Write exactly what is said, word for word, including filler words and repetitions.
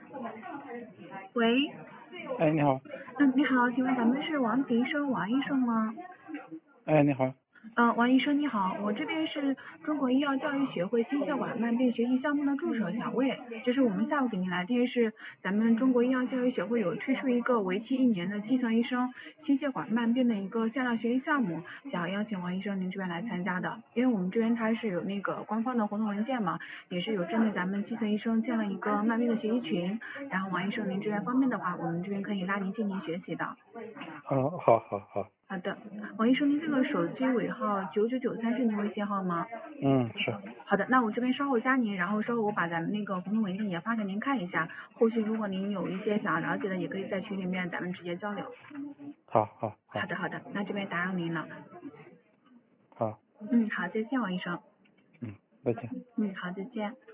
喂， 哎，你好。 嗯，你好，请问咱们是王迪生王医生吗？ 哎，你好。 呃，王医生你好，我这边是中国医药教育协会心血管慢病学习项目的助手小魏，就是我们下午给您来电是咱们中国医药教育协会有推出一个为期一年的基层医生心血管慢病的一个线上学习项目，想邀请王医生您这边来参加的，因为我们这边它是有那个官方的活动文件嘛，也是有针对咱们基层医生建了一个慢病的学习群，然后王医生您这边方便的话，我们这边可以拉您进行学习的。 嗯，好好好。 好的，王医生，您这个手机尾号九九九三是您微信号吗？ 嗯，是。 好的，那我这边稍后加您，然后稍后我把咱们那个活动文件也发给您看一下，后续如果您有一些想要了解的，也可以在群里面咱们直接交流。 好好好。 好的好的，那这边打扰您了。 好。 嗯，好，再见，王医生。 嗯，再见。 嗯，好，再见。